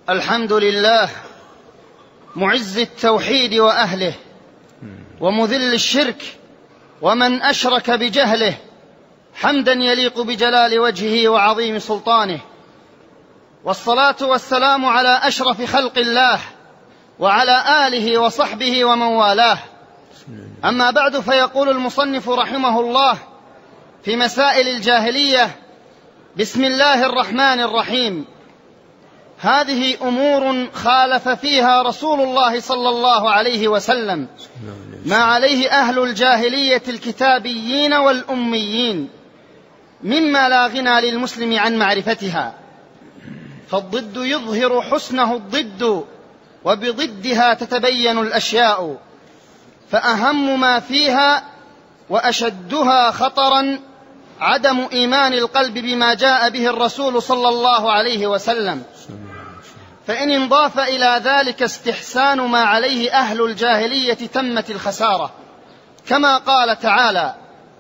الحمد لله معز التوحيد وأهله ومذل الشرك ومن أشرك بجهله، حمدا يليق بجلال وجهه وعظيم سلطانه، والصلاة والسلام على أشرف خلق الله وعلى آله وصحبه ومن والاه. أما بعد، فيقول المصنف رحمه الله في مسائل الجاهلية: بسم الله الرحمن الرحيم. هذه أمور خالف فيها رسول الله صلى الله عليه وسلم ما عليه أهل الجاهلية الكتابيين والأميين، مما لا غنى للمسلم عن معرفتها، فالضد يظهر حسنه الضد، وبضدها تتبين الأشياء، فأهم ما فيها وأشدها خطرا عدم إيمان القلب بما جاء به الرسول صلى الله عليه وسلم، فإن انضاف إلى ذلك استحسان ما عليه أهل الجاهلية تمت الخسارة، كما قال تعالى: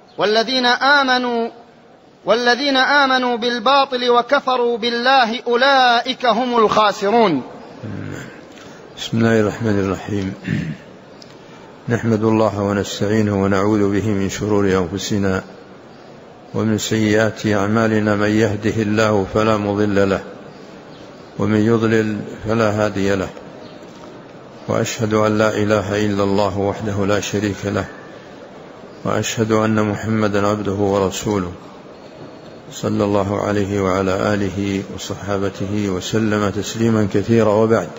والذين آمنوا بالباطل وكفروا بالله أولئك هم الخاسرون. بسم الله الرحمن الرحيم. نحمد الله ونستعينه ونعوذ به من شرور أنفسنا ومن سيئات أعمالنا، من يهده الله فلا مضل له ومن يضلل فلا هادي له، وأشهد أن لا إله إلا الله وحده لا شريك له، وأشهد أن محمدا عبده ورسوله صلى الله عليه وعلى آله وصحابته وسلم تسليما كثيرا. وبعد،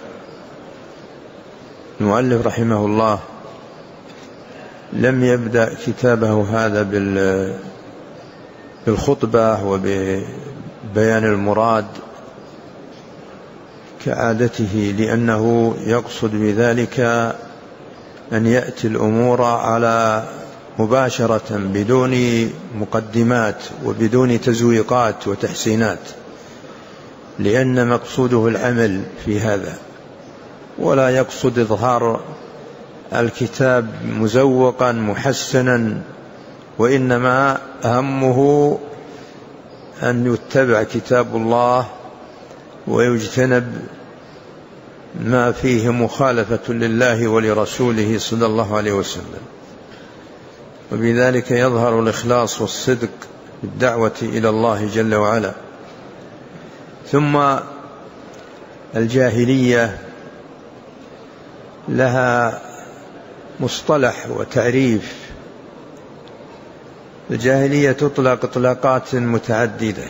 المؤلف رحمه الله لم يبدأ كتابه هذا بالخطبة وببيان المراد كعادته، لأنه يقصد بذلك أن يأتي الأمور على مباشرة بدون مقدمات وبدون تزويقات وتحسينات، لأن مقصوده العمل في هذا، ولا يقصد إظهار الكتاب مزوقا محسنا، وإنما أهمه أن يتبع كتاب الله ويجتنب ما فيه مخالفة لله ولرسوله صلى الله عليه وسلم، وبذلك يظهر الإخلاص والصدق بالدعوة إلى الله جل وعلا. ثم الجاهلية لها مصطلح وتعريف. الجاهلية تطلق إطلاقات متعددة،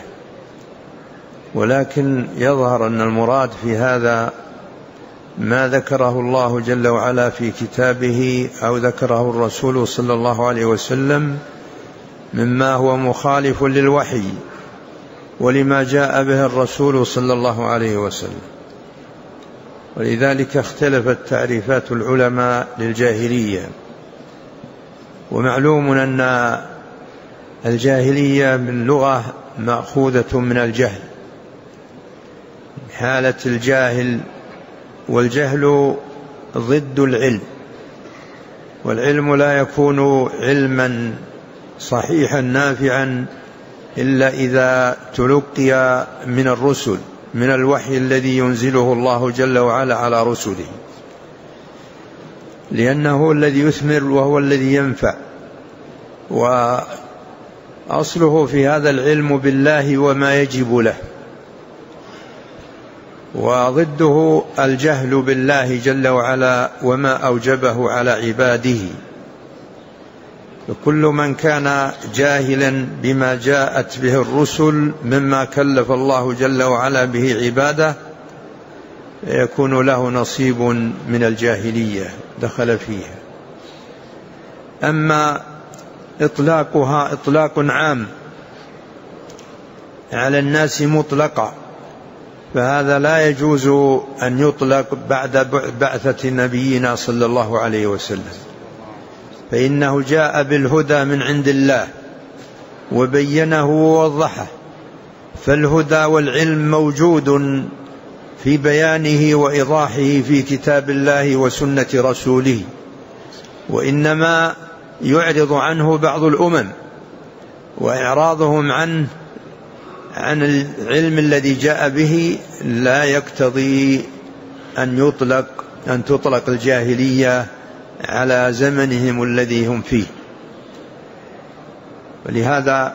ولكن يظهر أن المراد في هذا ما ذكره الله جل وعلا في كتابه أو ذكره الرسول صلى الله عليه وسلم مما هو مخالف للوحي ولما جاء به الرسول صلى الله عليه وسلم. ولذلك اختلفت تعريفات العلماء للجاهلية. ومعلوم أن الجاهلية من لغة مأخوذة من الجهل، حالة الجاهل، والجهل ضد العلم، والعلم لا يكون علما صحيحا نافعا إلا إذا تلقي من الرسل، من الوحي الذي ينزله الله جل وعلا على رسله، لأنه الذي يثمر وهو الذي ينفع. وأصله في هذا العلم بالله وما يجب له، وضده الجهل بالله جل وعلا وما أوجبه على عباده. وكل من كان جاهلا بما جاءت به الرسل مما كلف الله جل وعلا به عباده يكون له نصيب من الجاهلية دخل فيها. أما إطلاقها إطلاق عام على الناس مطلقا، فهذا لا يجوز أن يطلق بعد بعثة نبينا صلى الله عليه وسلم، فإنه جاء بالهدى من عند الله وبينه ووضحه، فالهدى والعلم موجود في بيانه وإيضاحه في كتاب الله وسنة رسوله، وإنما يعرض عنه بعض الأمم، وإعراضهم عنه عن العلم الذي جاء به لا يقتضي أن تطلق الجاهلية على زمنهم الذي هم فيه. ولهذا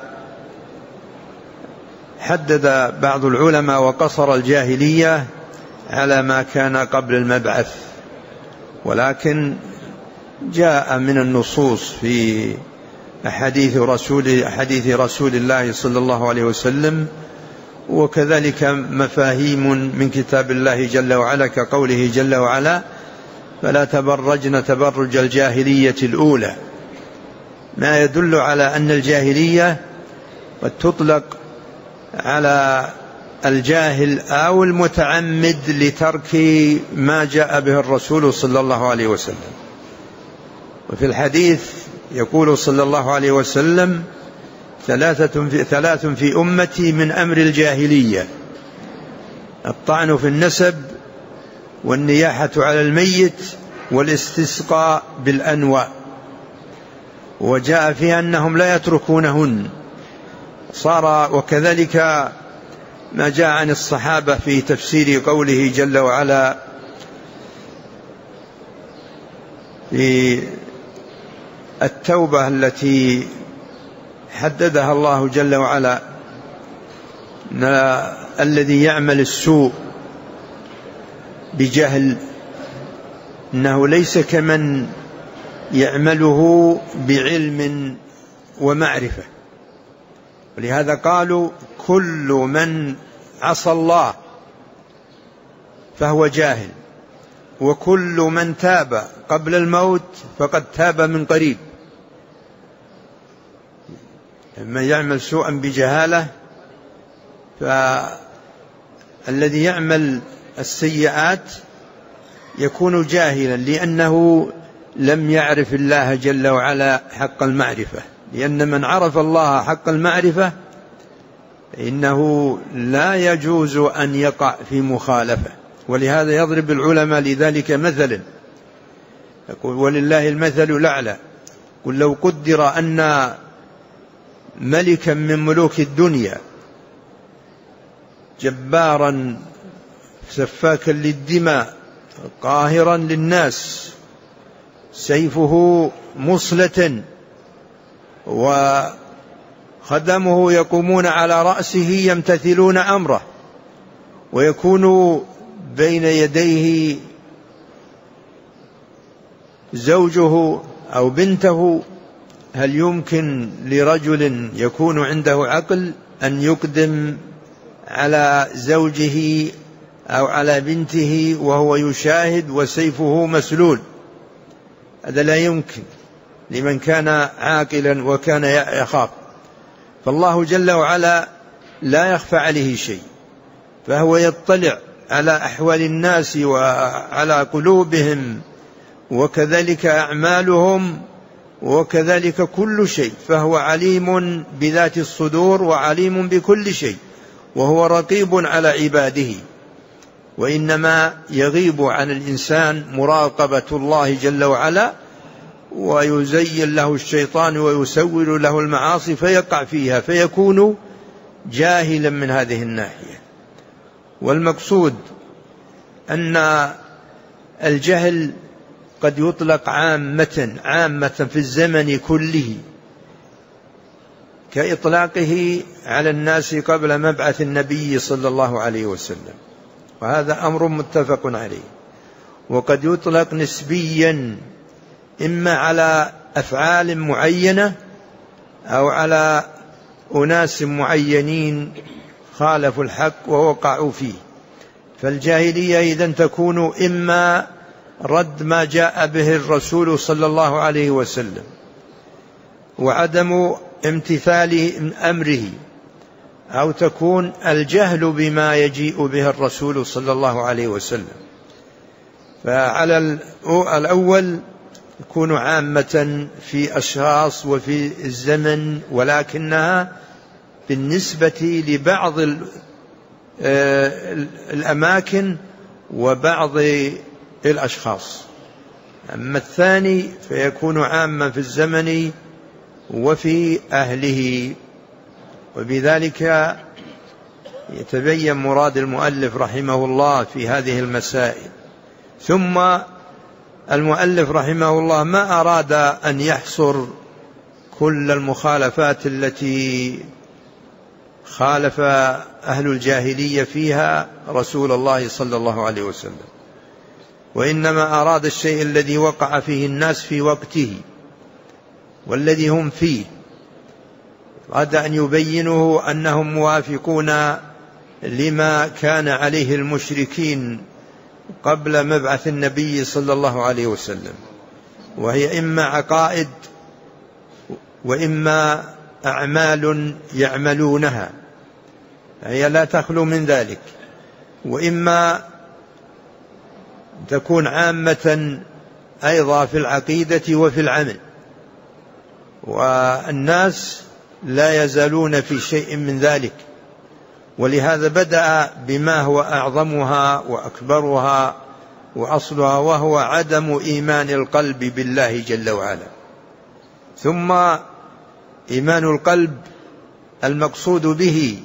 حدد بعض العلماء وقصر الجاهلية على ما كان قبل المبعث، ولكن جاء من النصوص في حديث رسول الله صلى الله عليه وسلم، وكذلك مفاهيم من كتاب الله جل وعلا كقوله جل وعلا: فلا تبرجن تبرج الجاهلية الأولى، ما يدل على أن الجاهلية قد تطلق على الجاهل أو المتعمد لترك ما جاء به الرسول صلى الله عليه وسلم. وفي الحديث يقول صلى الله عليه وسلم: ثلاث في أمتي من أمر الجاهلية: الطعن في النسب، والنياحة على الميت، والاستسقاء بالأنواء. وجاء فيها أنهم لا يتركونهن. وكذلك ما جاء عن الصحابة في تفسير قوله جل وعلا في التوبة التي حددها الله جل وعلا: الذي يعمل السوء بجهل إنه ليس كمن يعمله بعلم ومعرفة. ولهذا قالوا: كل من عصى الله فهو جاهل، وكل من تاب قبل الموت فقد تاب من قريب. من يعمل سوءا بجهالة، فالذي يعمل السيئات يكون جاهلا لأنه لم يعرف الله جل وعلا حق المعرفة. لأن من عرف الله حق المعرفة إنه لا يجوز أن يقع في مخالفة. ولهذا يضرب العلماء لذلك مثلا، يقول: ولله المثل الأعلى. قل لو قدر أن ملكا من ملوك الدنيا جبارا سفاكا للدماء قاهرا للناس سيفه مصلة وخدمه يقومون على رأسه يمتثلون أمره، ويكون بين يديه زوجه أو بنته، هل يمكن لرجل يكون عنده عقل أن يقدم على زوجه أو على بنته وهو يشاهد وسيفه مسلول؟ هذا لا يمكن لمن كان عاقلا وكان يخاف. فالله جل وعلا لا يخفى عليه شيء، فهو يطلع على أحوال الناس وعلى قلوبهم وكذلك أعمالهم وكذلك كل شيء، فهو عليم بذات الصدور وعليم بكل شيء، وهو رقيب على عباده. وإنما يغيب عن الإنسان مراقبة الله جل وعلا، ويزين له الشيطان ويسول له المعاصي فيقع فيها فيكون جاهلا من هذه الناحية. والمقصود أن الجهل قد يطلق عامة في الزمن كله، كإطلاقه على الناس قبل مبعث النبي صلى الله عليه وسلم، وهذا أمر متفق عليه. وقد يطلق نسبيا، إما على أفعال معينة أو على أناس معينين خالفوا الحق ووقعوا فيه. فالجاهلية إذن تكون إما رد ما جاء به الرسول صلى الله عليه وسلم وعدم امتثال أمره، أو تكون الجهل بما يجيء به الرسول صلى الله عليه وسلم. فعلى الأول يكون عامة في أشخاص وفي الزمن، ولكنها بالنسبة لبعض الأماكن وبعض الأشخاص. أما الثاني فيكون عاما في الزمن وفي أهله. وبذلك يتبين مراد المؤلف رحمه الله في هذه المسائل. ثم المؤلف رحمه الله ما أراد أن يحصر كل المخالفات التي خالف أهل الجاهلية فيها رسول الله صلى الله عليه وسلم، وإنما أراد الشيء الذي وقع فيه الناس في وقته والذي هم فيه، أراد أن يبينه أنهم موافقون لما كان عليه المشركين قبل مبعث النبي صلى الله عليه وسلم، وهي إما عقائد وإما أعمال يعملونها، هي لا تخلو من ذلك، وإما تكون عامة أيضا في العقيدة وفي العمل، والناس لا يزالون في شيء من ذلك. ولهذا بدأ بما هو أعظمها وأكبرها وأصلها، وهو عدم إيمان القلب بالله جل وعلا. ثم إيمان القلب المقصود به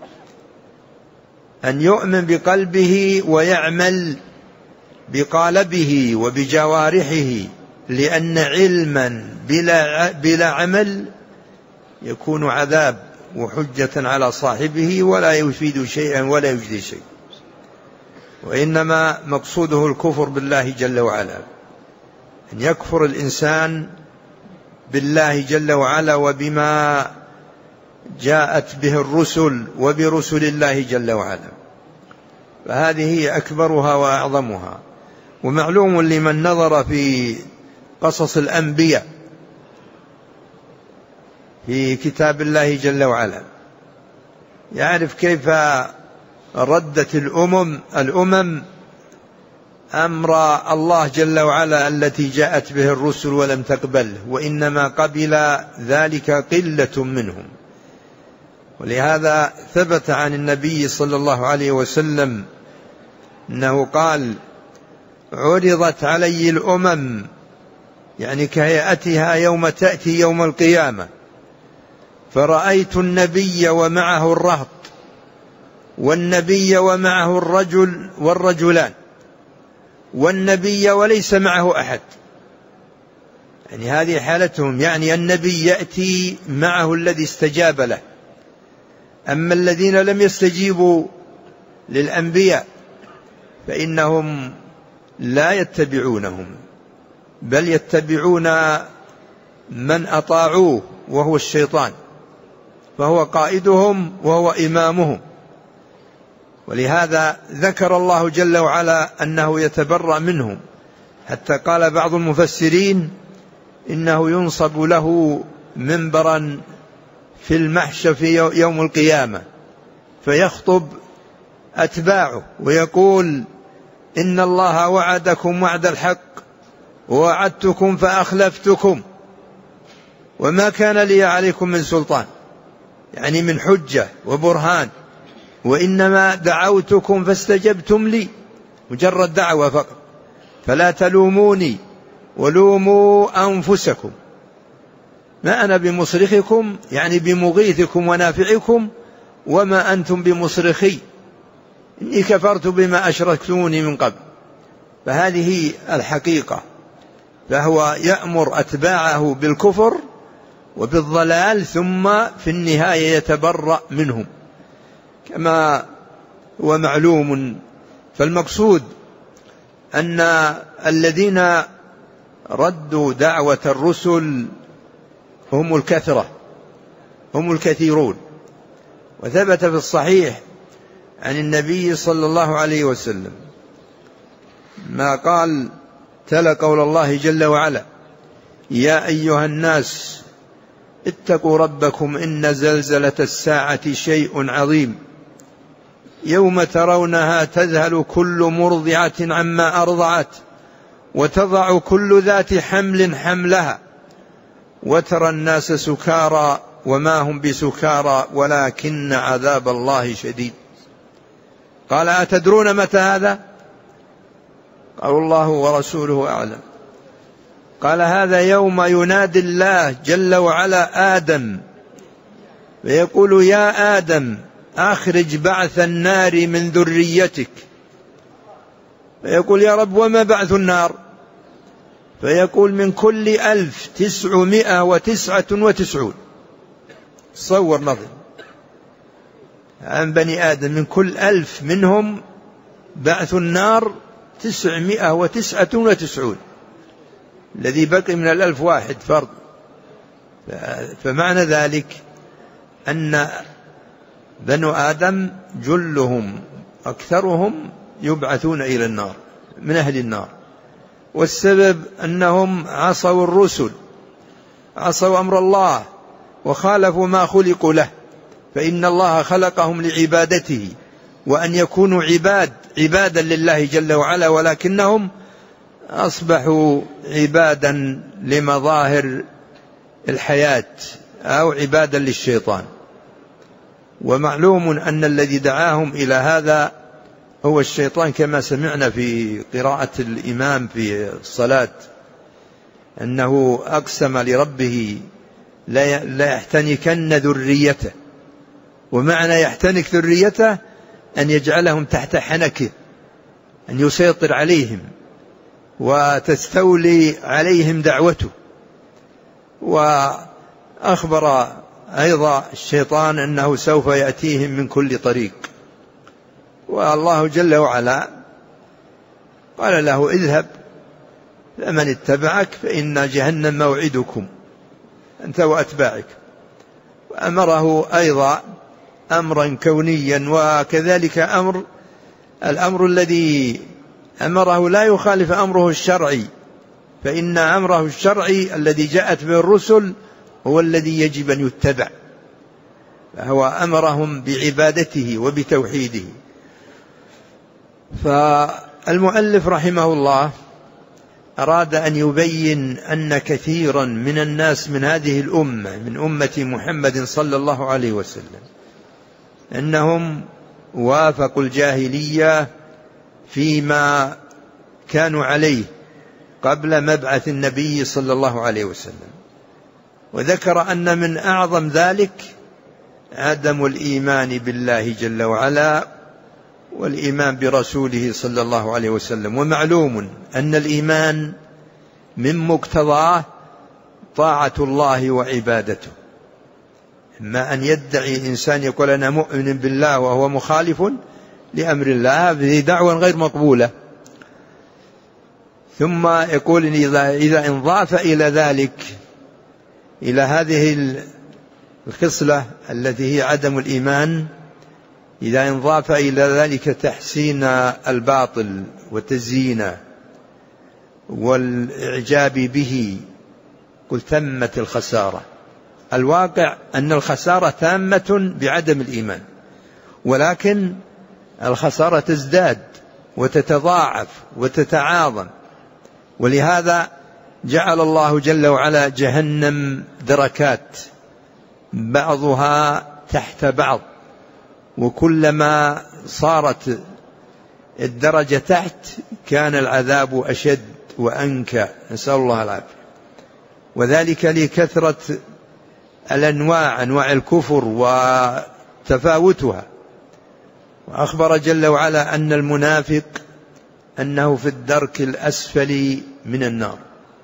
أن يؤمن بقلبه ويعمل بقالبه وبجوارحه، لأن علما بلا عمل يكون عذاب وحجة على صاحبه ولا يفيد شيئا ولا يجدي شيء. وإنما مقصوده الكفر بالله جل وعلا، أن يكفر الإنسان بالله جل وعلا وبما جاءت به الرسل وبرسل الله جل وعلا، فهذه هي أكبرها وأعظمها. ومعلوم لمن نظر في قصص الأنبياء في كتاب الله جل وعلا يعرف كيف ردت الأمم أمر الله جل وعلا التي جاءت به الرسل ولم تقبله، وإنما قبل ذلك قلة منهم. ولهذا ثبت عن النبي صلى الله عليه وسلم أنه قال: عرضت علي الأمم، يعني كهيئتها يوم تأتي يوم القيامة، فرأيت النبي ومعه الرهط، والنبي ومعه الرجل والرجلان، والنبي وليس معه أحد. يعني هذه حالتهم، يعني النبي يأتي معه الذي استجاب له، أما الذين لم يستجيبوا للأنبياء فإنهم لا يتبعونهم، بل يتبعون من أطاعوه وهو الشيطان، فهو قائدهم وهو إمامهم. ولهذا ذكر الله جل وعلا أنه يتبرأ منهم، حتى قال بعض المفسرين إنه ينصب له منبرا في المحشر في يوم القيامة، فيخطب أتباعه ويقول: إن الله وعدكم وعد الحق ووعدتكم فأخلفتكم وما كان لي عليكم من سلطان، يعني من حجة وبرهان، وإنما دعوتكم فاستجبتم لي، مجرد دعوة فقط، فلا تلوموني ولوموا أنفسكم، ما أنا بمصرخكم، يعني بمغيثكم ونافعكم، وما أنتم بمصرخي، إني كفرت بما أشركتوني من قبل. فهذه الحقيقة، فهو يأمر أتباعه بالكفر وبالضلال، ثم في النهاية يتبرأ منهم كما هو معلوم. فالمقصود أن الذين ردوا دعوة الرسل هم الكثرة، هم الكثيرون. وثبت في الصحيح عن النبي صلى الله عليه وسلم ما قال: تلا قول الله جل وعلا: يا أيها الناس اتقوا ربكم إن زلزلة الساعة شيء عظيم، يوم ترونها تذهل كل مرضعة عما أرضعت وتضع كل ذات حمل حملها وترى الناس سكارى وما هم بسكارى ولكن عذاب الله شديد. قال: أتدرون متى هذا؟ قالوا: الله ورسوله أعلم. قال: هذا يوم ينادي الله جل وعلا آدم فيقول: يا آدم أخرج بعث النار من ذريتك، فيقول: يا رب وما بعث النار؟ فيقول: من كل 1999. تصور نظر عن بني آدم، من كل 1000 منهم بعث النار 999، الذي بقي من 1000 واحد فرد. فمعنى ذلك أن بنو آدم جلهم أكثرهم يبعثون إلى النار، من أهل النار، والسبب أنهم عصوا الرسل، عصوا أمر الله وخالفوا ما خلقوا له، فإن الله خلقهم لعبادته وأن يكونوا عبادا لله جل وعلا، ولكنهم أصبحوا عبادا لمظاهر الحياة أو عبادا للشيطان. ومعلوم أن الذي دعاهم إلى هذا هو الشيطان، كما سمعنا في قراءة الإمام في الصلاة أنه أقسم لربه لا يحتنكن ذريته، ومعنى يحتنك ذريته أن يجعلهم تحت حنكه، أن يسيطر عليهم وتستولي عليهم دعوته. وأخبر أيضا الشيطان أنه سوف يأتيهم من كل طريق، والله جل وعلا قال له: اذهب فمن اتبعك فإن جهنم موعدكم أنت وأتباعك. وأمره أيضا أمرا كونيا، وكذلك الأمر الذي أمره لا يخالف أمره الشرعي، فإن أمره الشرعي الذي جاءت به الرسل هو الذي يجب أن يتبع، فهو أمرهم بعبادته وبتوحيده. فالمؤلف رحمه الله أراد أن يبين أن كثيرا من الناس من هذه الأمة، من أمة محمد صلى الله عليه وسلم، أنهم وافقوا الجاهلية فيما كانوا عليه قبل مبعث النبي صلى الله عليه وسلم، وذكر أن من أعظم ذلك عدم الإيمان بالله جل وعلا والإيمان برسوله صلى الله عليه وسلم. ومعلوم أن الإيمان من مقتضاه طاعة الله وعبادته، إما أن يدعي إنسان يقول أنا مؤمن بالله وهو مخالف لأمر الله، هذه دعوة غير مقبولة. ثم يقول إذا انضاف إلى ذلك، إلى هذه الخصلة التي هي عدم الإيمان، إذا انضاف إلى ذلك تحسين الباطل وتزيينه والإعجاب به، قل تمت الخسارة. الواقع أن الخسارة تامة بعدم الإيمان، ولكن الخسارة تزداد وتتضاعف وتتعاظم. ولهذا جعل الله جل وعلا جهنم دركات بعضها تحت بعض، وكلما صارت الدرجة تحت كان العذاب أشد وأنكى، نسأل الله العافية. وذلك لكثرة الأنواع، أنواع الكفر وتفاوتها. وأخبر جل وعلا أن المنافق أنه في الدرك الأسفل من النار.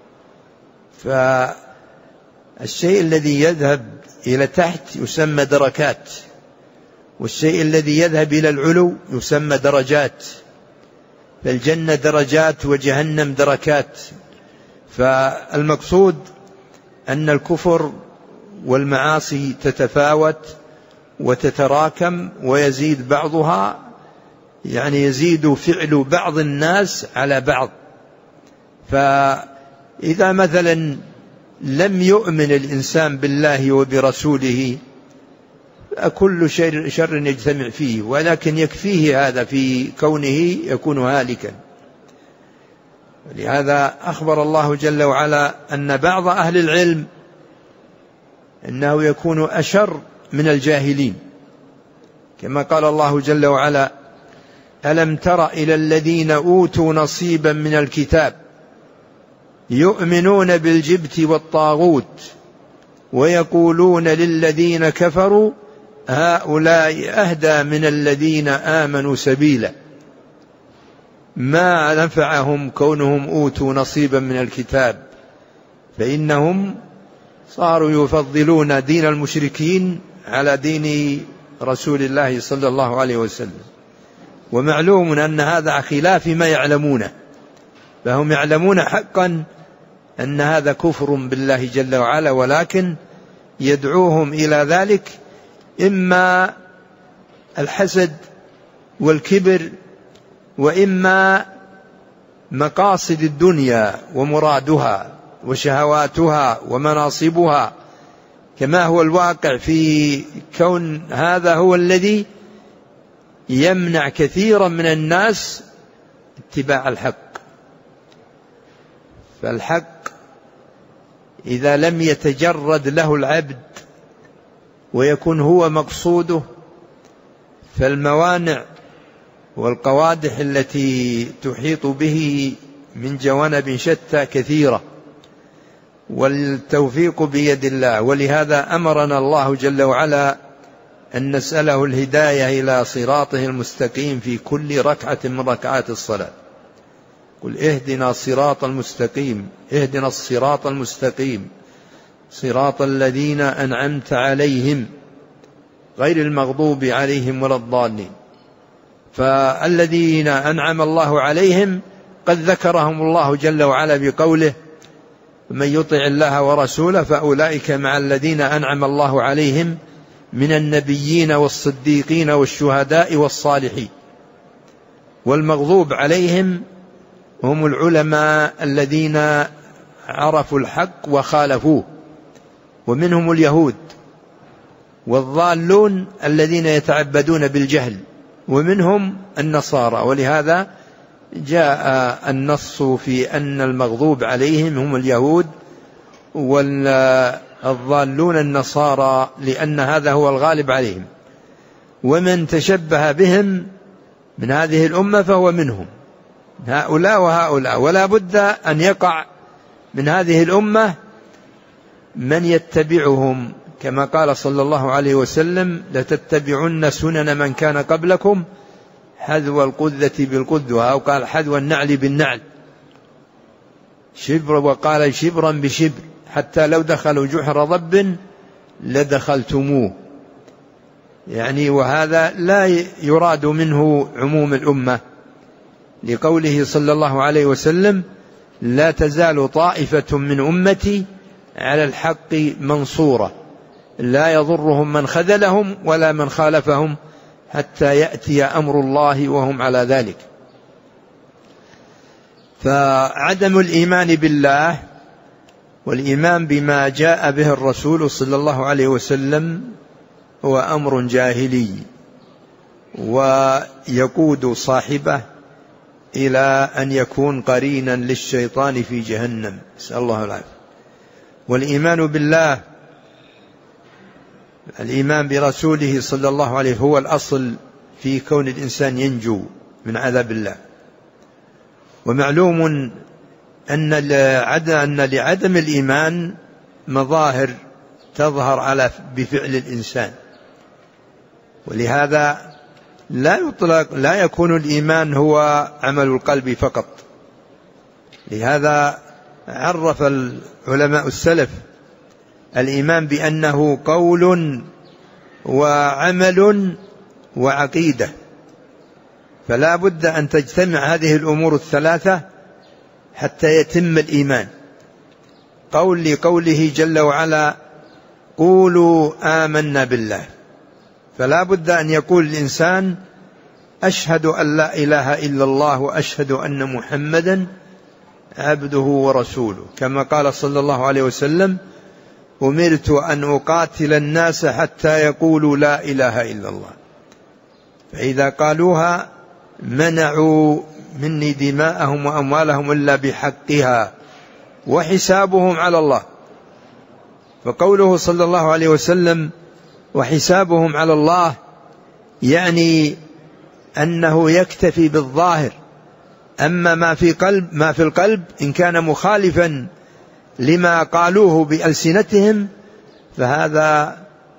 فالشيء الذي يذهب إلى تحت يسمى دركات، والشيء الذي يذهب إلى العلو يسمى درجات. فالجنة درجات وجهنم دركات. فالمقصود أن الكفر والمعاصي تتفاوت وتتراكم ويزيد بعضها، يعني يزيد فعل بعض الناس على بعض. فإذا مثلا لم يؤمن الإنسان بالله وبرسوله كل شر يجتمع فيه، ولكن يكفيه هذا في كونه يكون هالكا. لهذا أخبر الله جل وعلا أن بعض أهل العلم أنه يكون أشر من الجاهلين، كما قال الله جل وعلا: ألم تر إلى الذين أوتوا نصيبا من الكتاب يؤمنون بالجبت والطاغوت ويقولون للذين كفروا هؤلاء أهدى من الذين آمنوا سبيلا، ما نفعهم كونهم أوتوا نصيبا من الكتاب، فإنهم صاروا يفضلون دين المشركين على دين رسول الله صلى الله عليه وسلم. ومعلوم أن هذا خلاف ما يعلمونه، فهم يعلمون حقا أن هذا كفر بالله جل وعلا، ولكن يدعوهم إلى ذلك إما الحسد والكبر، وإما مقاصد الدنيا ومرادها وشهواتها ومناصبها، كما هو الواقع في كون هذا هو الذي يمنع كثيرا من الناس اتباع الحق. فالحق إذا لم يتجرد له العبد ويكون هو مقصوده، فالموانع والقوادح التي تحيط به من جوانب شتى كثيرة، والتوفيق بيد الله. ولهذا أمرنا الله جل وعلا أن نسأله الهداية إلى صراطه المستقيم في كل ركعة من ركعات الصلاة. قل اهدنا الصراط المستقيم، اهدنا الصراط المستقيم صراط الذين أنعمت عليهم غير المغضوب عليهم ولا الضالين. فالذين أنعم الله عليهم قد ذكرهم الله جل وعلا بقوله: من يطع الله ورسوله فأولئك مع الذين أنعم الله عليهم من النبيين والصديقين والشهداء والصالحين. والمغضوب عليهم هم العلماء الذين عرفوا الحق وخالفوه، ومنهم اليهود. والضالون الذين يتعبدون بالجهل، ومنهم النصارى. ولهذا جاء النص في أن المغضوب عليهم هم اليهود والضالون النصارى، لأن هذا هو الغالب عليهم. ومن تشبه بهم من هذه الأمة فهو منهم، هؤلاء وهؤلاء. ولا بد أن يقع من هذه الأمة من يتبعهم، كما قال صلى الله عليه وسلم: لتتبعن سنن من كان قبلكم حذو القذة بالقذة، أو قال حذو النعل بالنعل، شبر، وقال شبرا بشبر، حتى لو دخلوا جحر ضب لدخلتموه. يعني وهذا لا يراد منه عموم الأمة، لقوله صلى الله عليه وسلم: لا تزال طائفة من أمتي على الحق منصورة، لا يضرهم من خذلهم ولا من خالفهم حتى يأتي أمر الله وهم على ذلك. فعدم الإيمان بالله والإيمان بما جاء به الرسول صلى الله عليه وسلم هو أمر جاهلي، ويقود صاحبه إلى أن يكون قرينا للشيطان في جهنم، نسأل الله العافية. والإيمان بالله، الإيمان برسوله صلى الله عليه هو الأصل في كون الإنسان ينجو من عذاب الله. ومعلوم أن لعدم الإيمان مظاهر تظهر بفعل الإنسان، ولهذا لا يكون الإيمان هو عمل القلب فقط. لهذا عرف العلماء السلف الإيمان بأنه قول وعمل وعقيدة، فلا بد أن تجتمع هذه الأمور الثلاثة حتى يتم الإيمان. لقوله جل وعلا: قولوا آمنا بالله، فلا بد أن يقول الإنسان: أشهد أن لا إله إلا الله وأشهد أن محمدا عبده ورسوله، كما قال صلى الله عليه وسلم: أمرت أن أقاتل الناس حتى يقولوا لا إله إلا الله، فإذا قالوها منعوا مني دماءهم وأموالهم إلا بحقها وحسابهم على الله. فقوله صلى الله عليه وسلم وحسابهم على الله يعني أنه يكتفي بالظاهر، أما ما في القلب إن كان مخالفا لما قالوه بألسنتهم فهذا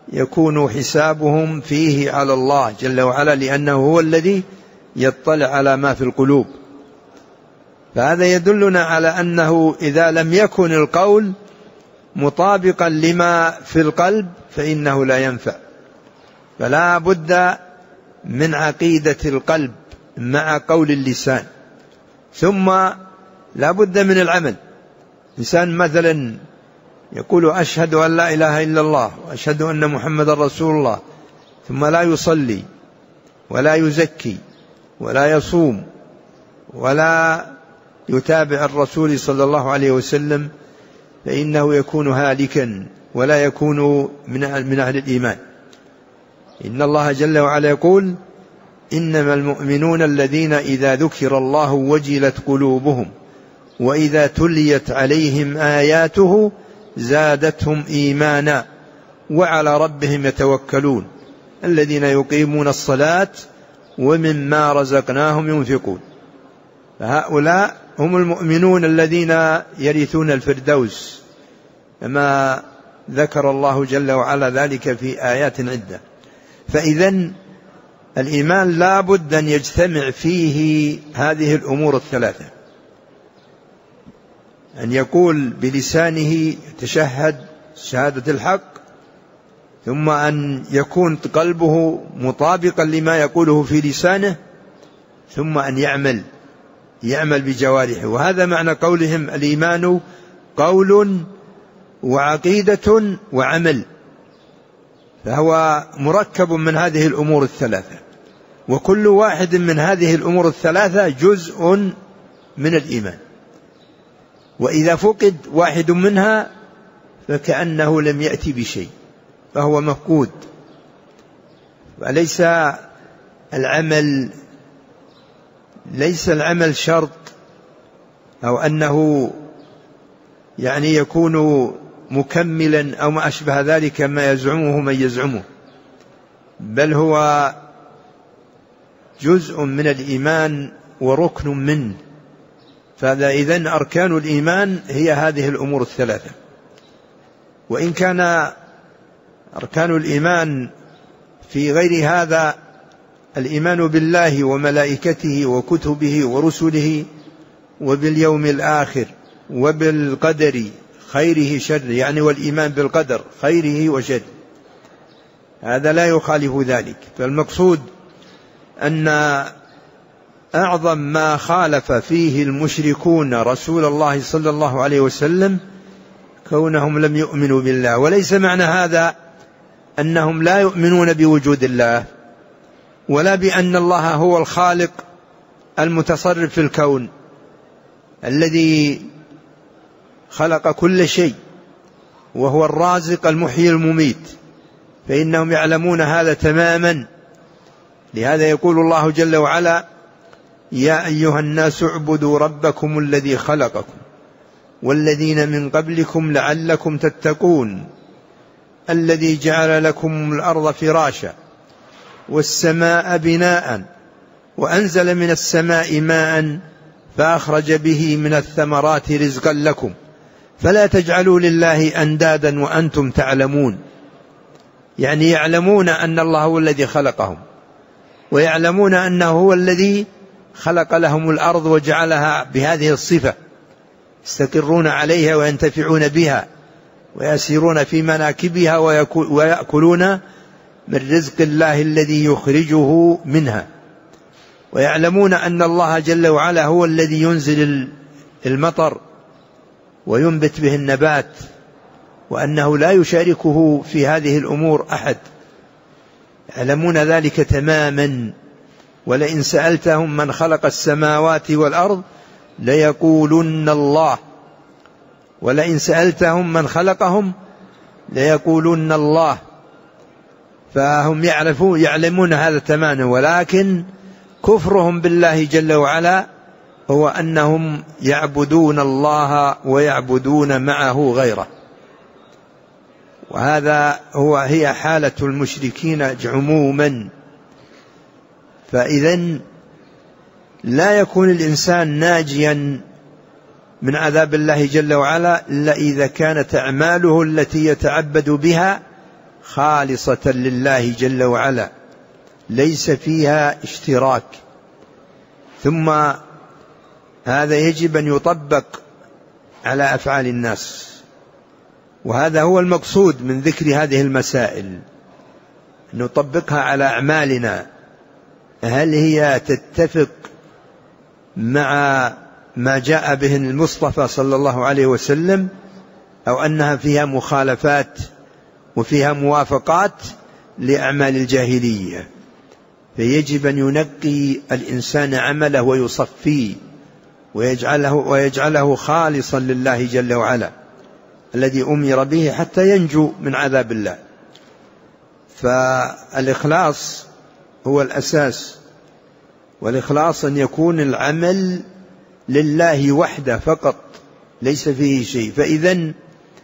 يكون حسابهم فيه على الله جل وعلا، لأنه هو الذي يطلع على ما في القلوب. فهذا يدلنا على أنه إذا لم يكن القول مطابقا لما في القلب فإنه لا ينفع. فلا بد من عقيدة القلب مع قول اللسان، ثم لا بد من العمل. إنسان مثلا يقول أشهد أن لا إله إلا الله وأشهد أن محمد رسول الله، ثم لا يصلي ولا يزكي ولا يصوم ولا يتابع الرسول صلى الله عليه وسلم، فإنه يكون هالكا ولا يكون من أهل الإيمان. إن الله جل وعلا يقول: إنما المؤمنون الذين إذا ذكر الله وجلت قلوبهم وإذا تليت عليهم آياته زادتهم إيمانا وعلى ربهم يتوكلون الذين يقيمون الصلاة ومما رزقناهم ينفقون. فهؤلاء هم المؤمنون الذين يرثون الفردوس، كما ذكر الله جل وعلا ذلك في آيات عدة. فإذن الإيمان لا بد أن يجتمع فيه هذه الأمور الثلاثة: أن يقول بلسانه تشهد شهادة الحق، ثم أن يكون قلبه مطابقا لما يقوله في لسانه، ثم أن يعمل بجوارحه. وهذا معنى قولهم: الإيمان قول وعقيدة وعمل. فهو مركب من هذه الأمور الثلاثة، وكل واحد من هذه الأمور الثلاثة جزء من الإيمان، وإذا فقد واحد منها فكأنه لم يأتي بشيء، فهو مفقود. وليس العمل شرط، أو أنه يعني يكون مكملا أو ما أشبه ذلك ما يزعمه من يزعمه، بل هو جزء من الإيمان وركن منه. فهذا إذن أركان الإيمان هي هذه الأمور الثلاثة. وإن كان أركان الإيمان في غير هذا الإيمان بالله وملائكته وكتبه ورسله وباليوم الآخر وبالقدر خيره شر، يعني والإيمان بالقدر خيره وشر، هذا لا يخالف ذلك. فالمقصود أن أعظم ما خالف فيه المشركون رسول الله صلى الله عليه وسلم كونهم لم يؤمنوا بالله. وليس معنى هذا أنهم لا يؤمنون بوجود الله، ولا بأن الله هو الخالق المتصرف في الكون الذي خلق كل شيء، وهو الرازق المحيي المميت، فإنهم يعلمون هذا تماما. لهذا يقول الله جل وعلا: يا أيها الناس اعبدوا ربكم الذي خلقكم والذين من قبلكم لعلكم تتقون الذي جعل لكم الأرض فراشا والسماء بناء وأنزل من السماء ماء فأخرج به من الثمرات رزقا لكم فلا تجعلوا لله أندادا وأنتم تعلمون. يعني يعلمون أن الله هو الذي خلقهم، ويعلمون أنه هو الذي خلق لهم الأرض وجعلها بهذه الصفة، يستقرون عليها وينتفعون بها ويسيرون في مناكبها ويأكلون من رزق الله الذي يخرجه منها. ويعلمون أن الله جل وعلا هو الذي ينزل المطر وينبت به النبات، وأنه لا يشاركه في هذه الأمور أحد، يعلمون ذلك تماما. ولئن سألتهم من خلق السماوات والأرض ليقولن الله، ولئن سألتهم من خلقهم ليقولن الله. فهم يعلمون هذا تماما، ولكن كفرهم بالله جل وعلا هو أنهم يعبدون الله ويعبدون معه غيره. وهذا هي حالة المشركين عموما. فإذن لا يكون الإنسان ناجيا من عذاب الله جل وعلا إلا إذا كانت أعماله التي يتعبد بها خالصة لله جل وعلا ليس فيها اشتراك. ثم هذا يجب أن يطبق على أفعال الناس، وهذا هو المقصود من ذكر هذه المسائل، نطبقها على أعمالنا. هل هي تتفق مع ما جاء به المصطفى صلى الله عليه وسلم، أو أنها فيها مخالفات وفيها موافقات لأعمال الجاهلية؟ فيجب أن ينقي الإنسان عمله ويصفيه ويجعله خالصا لله جل وعلا الذي أمر به حتى ينجو من عذاب الله. فالإخلاص هو الأساس، والإخلاص أن يكون العمل لله وحده فقط ليس فيه شيء. فإذن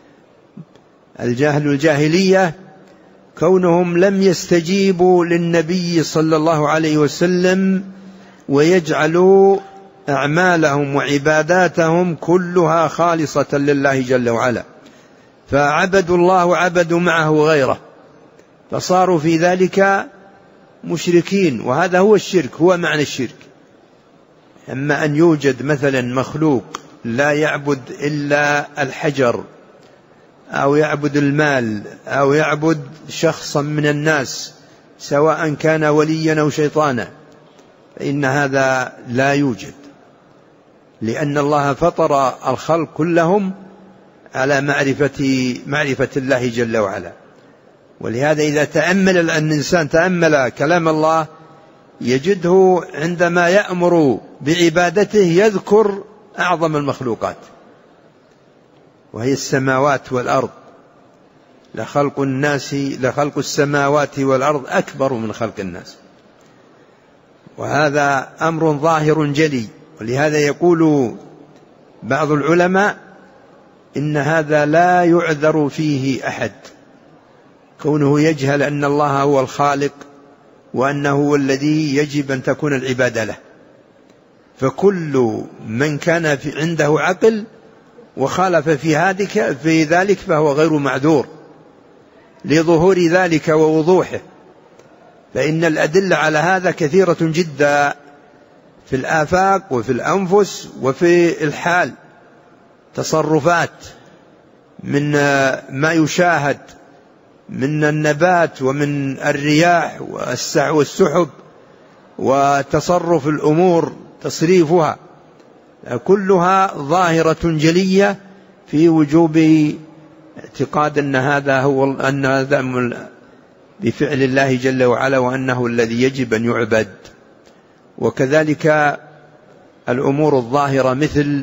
الجاهلية كونهم لم يستجيبوا للنبي صلى الله عليه وسلم ويجعلوا أعمالهم وعباداتهم كلها خالصة لله جل وعلا، فعبدوا الله وعبدوا معه غيره، فصاروا في ذلك مشركين. وهذا هو الشرك، هو معنى الشرك. أما أن يوجد مثلا مخلوق لا يعبد إلا الحجر، أو يعبد المال، أو يعبد شخصا من الناس سواء كان وليا أو شيطانا، فإن هذا لا يوجد، لأن الله فطر الخلق كلهم على معرفة الله جل وعلا. ولهذا إذا تأمل الإنسان تأمل كلام الله يجده عندما يأمر بعبادته يذكر أعظم المخلوقات، وهي السماوات والأرض. لخلق السماوات والأرض أكبر من خلق الناس. وهذا أمر ظاهر جلي. ولهذا يقول بعض العلماء إن هذا لا يعذر فيه أحد، كونه يجهل أن الله هو الخالق وأنه هو الذي يجب أن تكون العبادة له. فكل من كان عنده عقل وخالف في ذلك فهو غير معذور لظهور ذلك ووضوحه. فإن الأدلة على هذا كثيرة جدا في الآفاق وفي الأنفس وفي الحال، تصرفات من ما يشاهد من النبات ومن الرياح والسحب وتصرف الأمور تصريفها، كلها ظاهرة جلية في وجوب اعتقاد أن هذا بفعل الله جل وعلا، وأنه الذي يجب أن يعبد. وكذلك الأمور الظاهرة مثل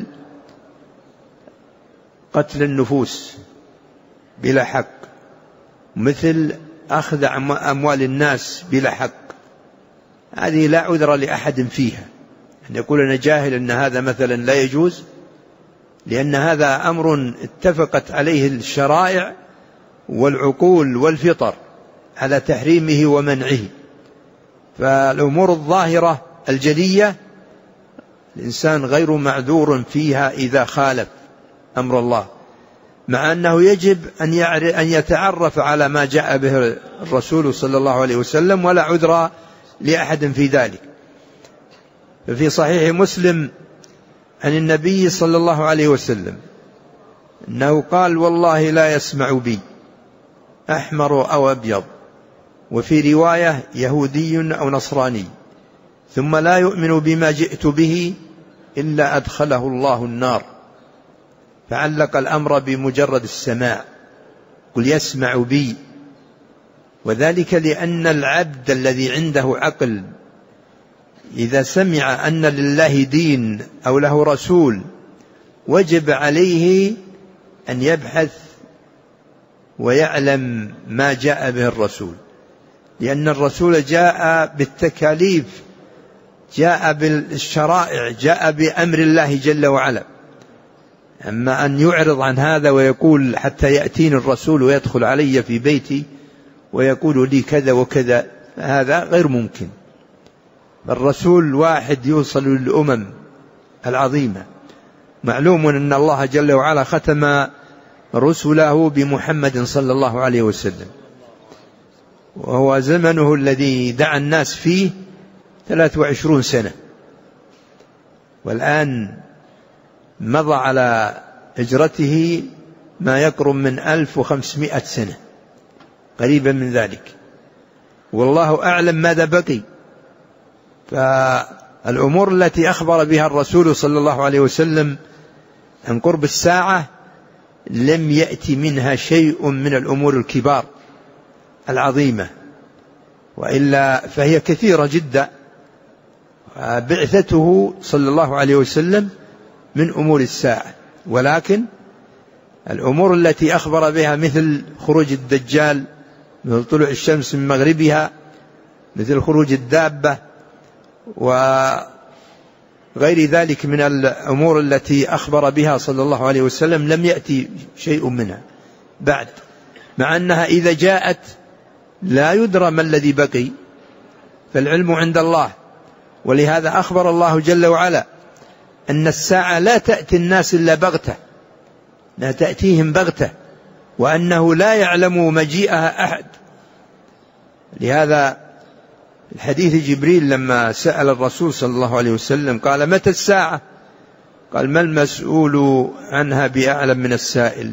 قتل النفوس بلا حق، مثل أخذ أموال الناس بلا حق، هذه لا عذر لأحد فيها. أن يقول أنا جاهل أن هذا مثلا لا يجوز، لأن هذا أمر اتفقت عليه الشرائع والعقول والفطر على تحريمه ومنعه. فالأمور الظاهرة الجلية الإنسان غير معذور فيها إذا خالف أمر الله، مع أنه يجب أن يتعرف على ما جاء به الرسول صلى الله عليه وسلم، ولا عذر لأحد في ذلك. ففي صحيح مسلم عن النبي صلى الله عليه وسلم أنه قال والله لا يسمع بي أحمر أو أبيض، وفي رواية يهودي أو نصراني، ثم لا يؤمن بما جئت به إلا أدخله الله النار. فعلق الأمر بمجرد السماع، قل يسمع بي. وذلك لأن العبد الذي عنده عقل إذا سمع أن لله دين أو له رسول وجب عليه أن يبحث ويعلم ما جاء به الرسول، لأن الرسول جاء بالتكاليف، جاء بالشرائع، جاء بأمر الله جل وعلا. أما أن يعرض عن هذا ويقول حتى يأتيني الرسول ويدخل علي في بيتي ويقول لي كذا وكذا، هذا غير ممكن. الرسول واحد يوصل للأمم العظيمة. معلوم أن الله جل وعلا ختم رسله بمحمد صلى الله عليه وسلم، وهو زمنه الذي دعا الناس فيه 23 سنة، والآن مضى على هجرته ما يقرب من 1500 سنة، قريبا من ذلك، والله أعلم ماذا بقي. فالأمور التي أخبر بها الرسول صلى الله عليه وسلم عن قرب الساعة لم يأتي منها شيء من الأمور الكبار العظيمة، وإلا فهي كثيرة جدا. بعثته صلى الله عليه وسلم من أمور الساعة، ولكن الأمور التي أخبر بها مثل خروج الدجال، مثل طلوع الشمس من مغربها، مثل خروج الدابة وغير ذلك من الأمور التي أخبر بها صلى الله عليه وسلم لم يأتي شيء منها بعد، مع أنها إذا جاءت لا يدرى ما الذي بقي، فالعلم عند الله. ولهذا أخبر الله جل وعلا أن الساعة لا تأتي الناس إلا بغتة، لا تأتيهم بغتة، وأنه لا يعلم مجيئها أحد. لهذا الحديث جبريل لما سأل الرسول صلى الله عليه وسلم قال: متى الساعة؟ قال: ما المسؤول عنها بأعلم من السائل.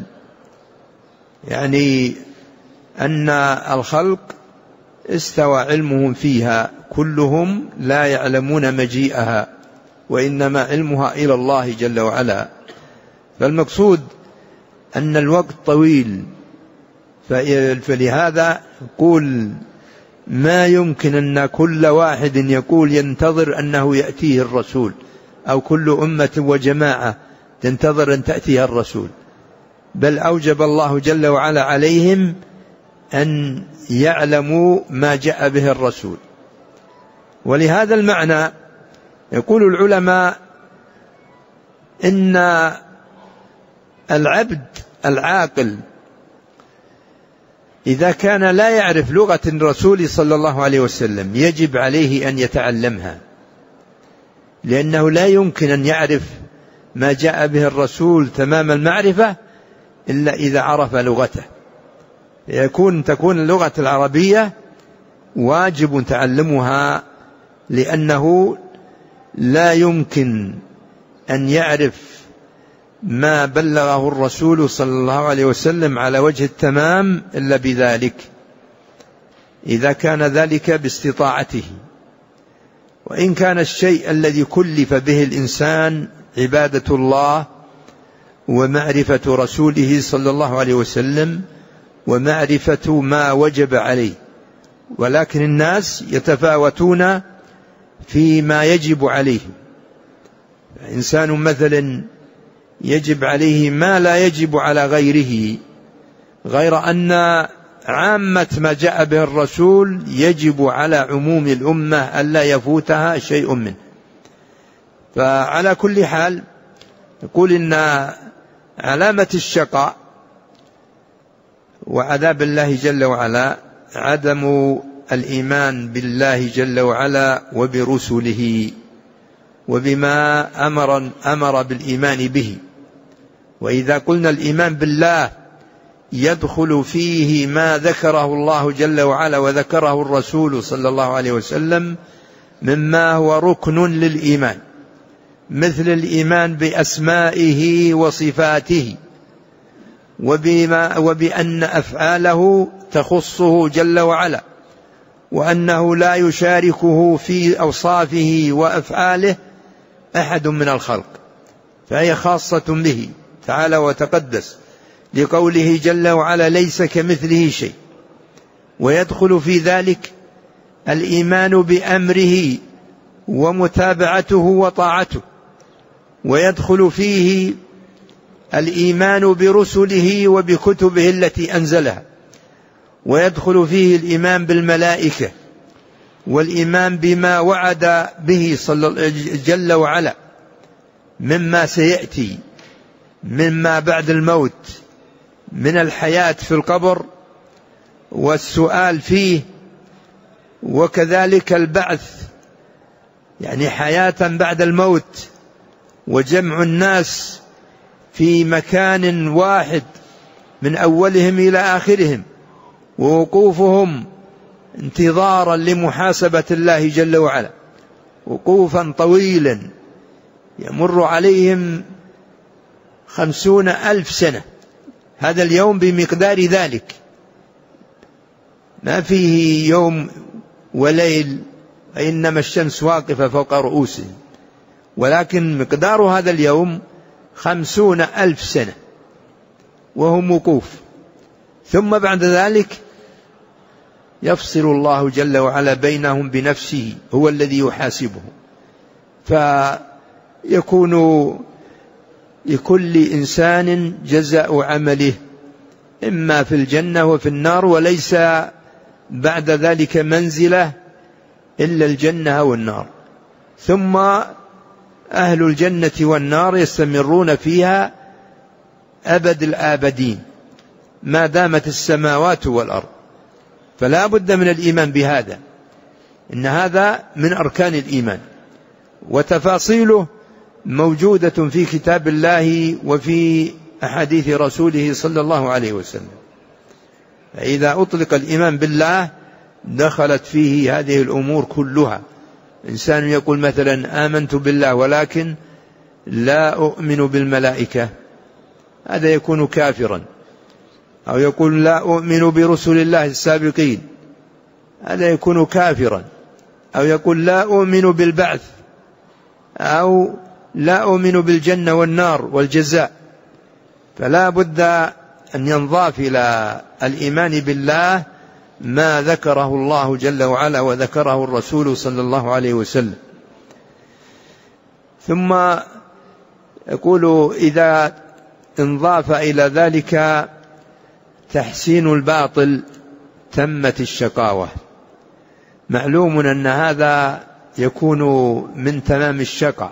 يعني أن الخلق استوى علمهم فيها، كلهم لا يعلمون مجيئها، وإنما علمها إلى الله جل وعلا. فالمقصود أن الوقت طويل، فلهذا يقول ما يمكن أن كل واحد يقول ينتظر أنه يأتيه الرسول، أو كل أمة وجماعة تنتظر أن تأتيها الرسول، بل أوجب الله جل وعلا عليهم أن يعلموا ما جاء به الرسول. ولهذا المعنى يقول العلماء إن العبد العاقل إذا كان لا يعرف لغة الرسول صلى الله عليه وسلم يجب عليه أن يتعلمها، لأنه لا يمكن أن يعرف ما جاء به الرسول تمام المعرفة إلا إذا عرف لغته. تكون اللغة العربية واجب تعلمها، لأنه لا يمكن أن يعرف ما بلغه الرسول صلى الله عليه وسلم على وجه التمام إلا بذلك، إذا كان ذلك باستطاعته. وإن كان الشيء الذي كلف به الإنسان عبادة الله ومعرفة رسوله صلى الله عليه وسلم ومعرفة ما وجب عليه، ولكن الناس يتفاوتون فيما يجب عليه. إنسان مثلا يجب عليه ما لا يجب على غيره، غير أن عامة ما جاء به الرسول يجب على عموم الأمة ألا يفوتها شيء منه. فعلى كل حال يقول إن علامة الشقاء وعذاب الله جل وعلا عدم الإيمان بالله جل وعلا وبرسله وبما أمر بالإيمان به. وإذا قلنا الإيمان بالله يدخل فيه ما ذكره الله جل وعلا وذكره الرسول صلى الله عليه وسلم مما هو ركن للإيمان، مثل الإيمان بأسمائه وصفاته، وبأن أفعاله تخصه جل وعلا، وأنه لا يشاركه في أوصافه وأفعاله أحد من الخلق، فهي خاصة به تعالى وتقدس، لقوله جل وعلا ليس كمثله شيء. ويدخل في ذلك الإيمان بأمره ومتابعته وطاعته، ويدخل فيه الإيمان برسله وبكتبه التي أنزلها، ويدخل فيه الإيمان بالملائكة والإيمان بما وعد به جل وعلا مما سيأتي مما بعد الموت من الحياة في القبر والسؤال فيه، وكذلك البعث، يعني حياة بعد الموت، وجمع الناس في مكان واحد من أولهم إلى آخرهم، ووقوفهم انتظارا لمحاسبة الله جل وعلا، وقوفا طويلا يمر عليهم 50,000 سنة. هذا اليوم بمقدار ذلك، ما فيه يوم وليل، إنما الشمس واقفة فوق رؤوسهم، ولكن مقدار هذا اليوم 50,000 سنة وهم وقوف. ثم بعد ذلك يفصل الله جل وعلا بينهم بنفسه، هو الذي يحاسبهم، فيكون لكل إنسان جزاء عمله، إما في الجنة وفي النار، وليس بعد ذلك منزلة إلا الجنة والنار. ثم أهل الجنة والنار يستمرون فيها أبد الآبدين ما دامت السماوات والأرض. فلا بد من الإيمان بهذا، إن هذا من أركان الإيمان، وتفاصيله موجودة في كتاب الله وفي أحاديث رسوله صلى الله عليه وسلم. فإذا أطلق الإيمان بالله دخلت فيه هذه الأمور كلها. إنسان يقول مثلا آمنت بالله ولكن لا أؤمن بالملائكة، هذا يكون كافرا. أو يقول لا أؤمن برسل الله السابقين، هذا يكون كافرا. أو يقول لا أؤمن بالبعث، أو لا أؤمن بالجنة والنار والجزاء. فلا بد أن ينضاف إلى الإيمان بالله ما ذكره الله جل وعلا وذكره الرسول صلى الله عليه وسلم. ثم يقول إذا انضاف إلى ذلك تحسين الباطل تمت الشقاوة. معلوم أن هذا يكون من تمام الشقاء،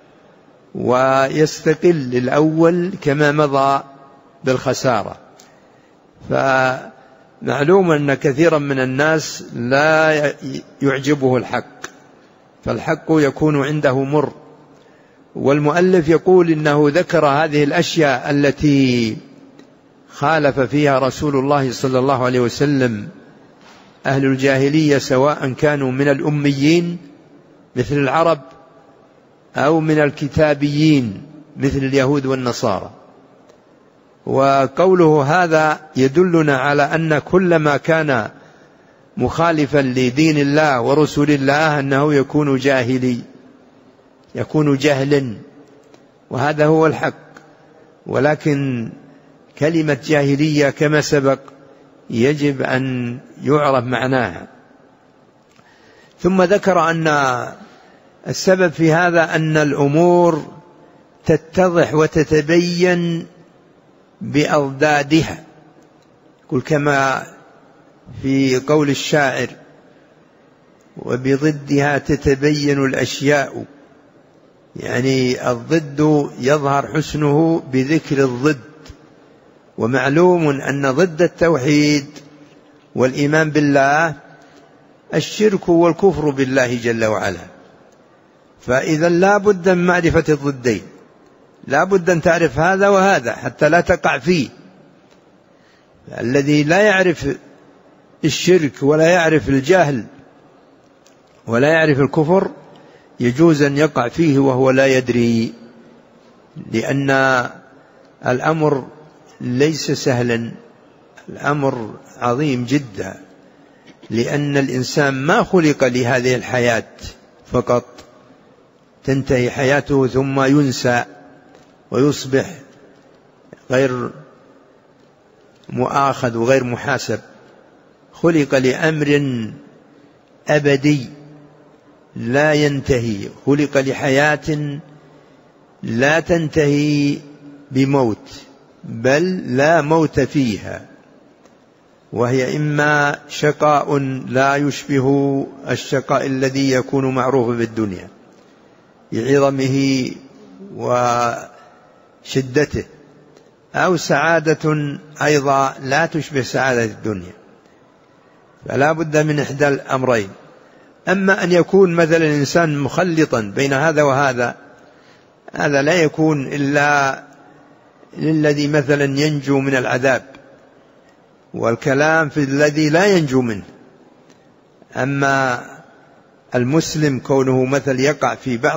ويستقل الأول كما مضى بالخسارة. فمعلوم أن كثيرا من الناس لا يعجبه الحق، فالحق يكون عنده مر. والمؤلف يقول إنه ذكر هذه الأشياء التي خالف فيها رسول الله صلى الله عليه وسلم أهل الجاهلية، سواء كانوا من الأميين مثل العرب أو من الكتابيين مثل اليهود والنصارى. وقوله هذا يدلنا على أن كل ما كان مخالفا لدين الله ورسول الله أنه يكون جاهلي، يكون جهلا، وهذا هو الحق. ولكن كلمة جاهلية كما سبق يجب أن يعرف معناها. ثم ذكر أن السبب في هذا أن الأمور تتضح وتتبين بأضدادها، قل كما في قول الشاعر وبضدها تتبين الأشياء، يعني الضد يظهر حسنه بذكر الضد. ومعلوم أن ضد التوحيد والإيمان بالله الشرك والكفر بالله جل وعلا. فإذا لا بد من معرفة الضدين، لا بد أن تعرف هذا وهذا حتى لا تقع فيه. الذي لا يعرف الشرك ولا يعرف الجهل ولا يعرف الكفر يجوز أن يقع فيه وهو لا يدري، لأن الأمر ليس سهلا، الأمر عظيم جدا، لأن الإنسان ما خلق لهذه الحياة فقط، تنتهي حياته ثم ينسى ويصبح غير مؤاخذ وغير محاسب. خلق لأمر أبدي لا ينتهي، خلق لحياة لا تنتهي بموت، بل لا موت فيها، وهي إما شقاء لا يشبه الشقاء الذي يكون معروف بالدنيا بعظمه وشدته، أو سعادة أيضا لا تشبه سعادة الدنيا. فلا بد من إحدى الأمرين. أما أن يكون مثلا الإنسان مخلطا بين هذا وهذا، هذا لا يكون إلا للذي مثلا ينجو من العذاب، والكلام في الذي لا ينجو منه. أما المسلم كونه مثل يقع في بعض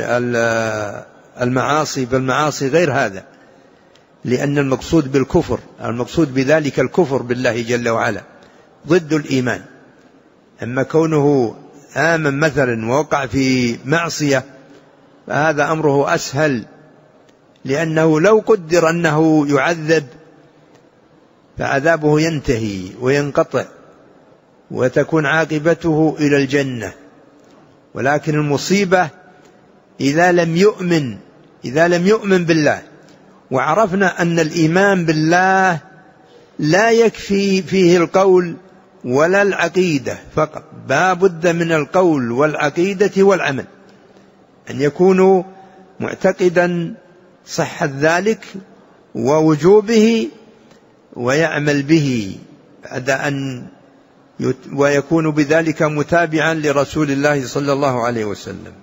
المعاصي، بالمعاصي غير هذا، لأن المقصود بالكفر، المقصود بذلك الكفر بالله جل وعلا ضد الإيمان. أما كونه آمن مثلا ووقع في معصية فهذا أمره أسهل، لأنه لو قدر أنه يعذب فعذابه ينتهي وينقطع وتكون عاقبته إلى الجنة. ولكن المصيبة إذا لم يؤمن بالله، وعرفنا أن الإيمان بالله لا يكفي فيه القول ولا العقيدة فقط، لا بد من القول والعقيدة والعمل، أن يكونوا معتقدا صحة ذلك ووجوبه ويعمل به بعد أن ويكون بذلك متابعا لرسول الله صلى الله عليه وسلم.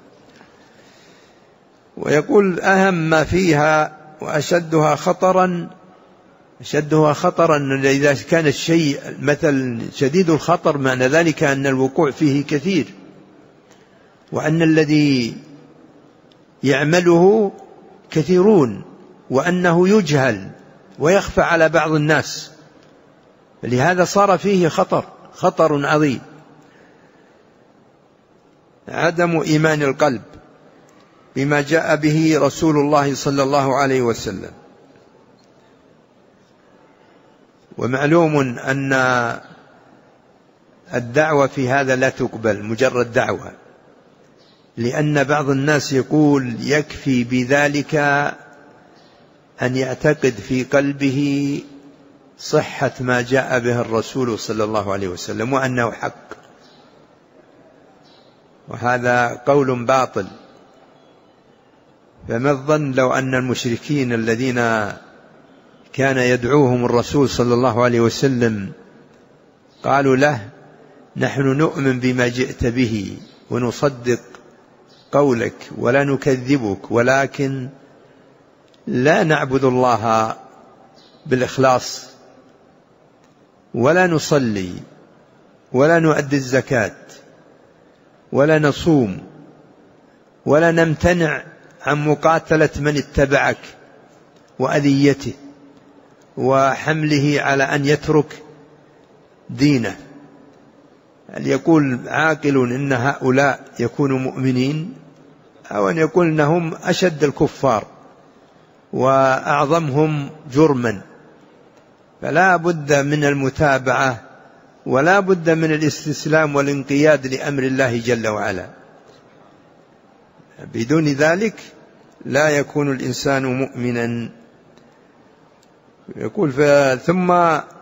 ويقول أهم ما فيها وأشدها خطرا إذا كان الشيء مثل شديد الخطر، معنى ذلك أن الوقوع فيه كثير، وأن الذي يعمله كثيرون، وأنه يجهل ويخفى على بعض الناس، لهذا صار فيه خطر عظيم. عدم إيمان القلب بما جاء به رسول الله صلى الله عليه وسلم. ومعلوم أن الدعوة في هذا لا تقبل مجرد دعوة، لأن بعض الناس يقول يكفي بذلك أن يعتقد في قلبه صحة ما جاء به الرسول صلى الله عليه وسلم وأنه حق، وهذا قول باطل. فما الظن لو أن المشركين الذين كان يدعوهم الرسول صلى الله عليه وسلم قالوا له نحن نؤمن بما جئت به ونصدق قولك ولا نكذبك، ولكن لا نعبد الله بالإخلاص ولا نصلي ولا نؤدي الزكاة ولا نصوم ولا نمتنع عن مقاتلة من اتبعك وأذيته وحمله على أن يترك دينه. هل يقول عاقل إن هؤلاء يكونوا مؤمنين، أو أن يقول إنهم أشد الكفار وأعظمهم جرما؟ فلا بد من المتابعة ولا بد من الاستسلام والانقياد لأمر الله جل وعلا، بدون ذلك لا يكون الإنسان مؤمنا. يقول ثم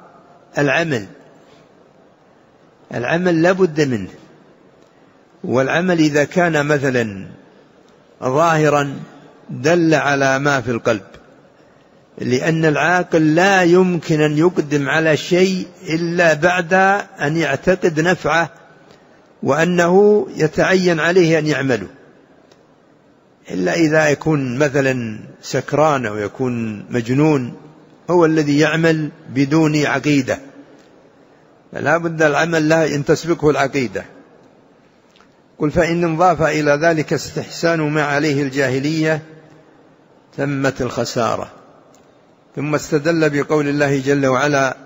العمل لا بد منه، والعمل إذا كان مثلا ظاهرا دل على ما في القلب، لأن العاقل لا يمكن أن يقدم على شيء إلا بعد أن يعتقد نفعه وأنه يتعين عليه أن يعمله، إلا إذا يكون مثلا سكران أو يكون مجنون هو الذي يعمل بدون عقيدة. فلا بد العمل لا أن تسبقه العقيدة. قل فإن انضاف إلى ذلك استحسان ما عليه الجاهلية تمت الخسارة. ثم استدل بقول الله جل وعلا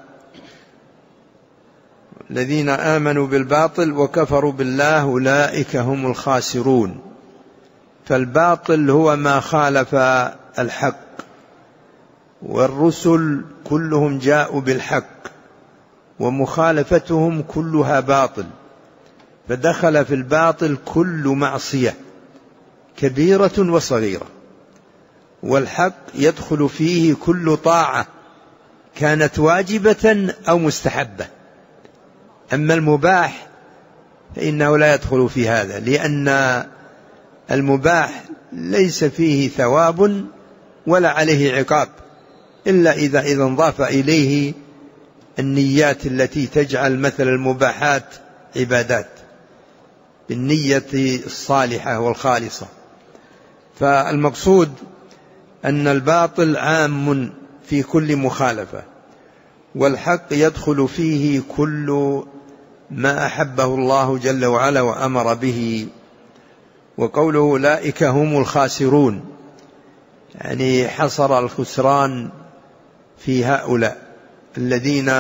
الذين آمنوا بالباطل وكفروا بالله أولئك هم الخاسرون. فالباطل هو ما خالف الحق، والرسل كلهم جاءوا بالحق ومخالفتهم كلها باطل، فدخل في الباطل كل معصية كبيرة وصغيرة، والحق يدخل فيه كل طاعة كانت واجبة أو مستحبة. أما المباح فإنه لا يدخل في هذا، لأن المباح ليس فيه ثواب ولا عليه عقاب، إلا إذا انضاف إليه النيات التي تجعل مثل المباحات عبادات بالنية الصالحة والخالصة. فالمقصود أن الباطل عام في كل مخالفة، والحق يدخل فيه كل ما أحبه الله جل وعلا وأمر به. وقوله أولئك هم الخاسرون يعني حصر الخسران في هؤلاء الذين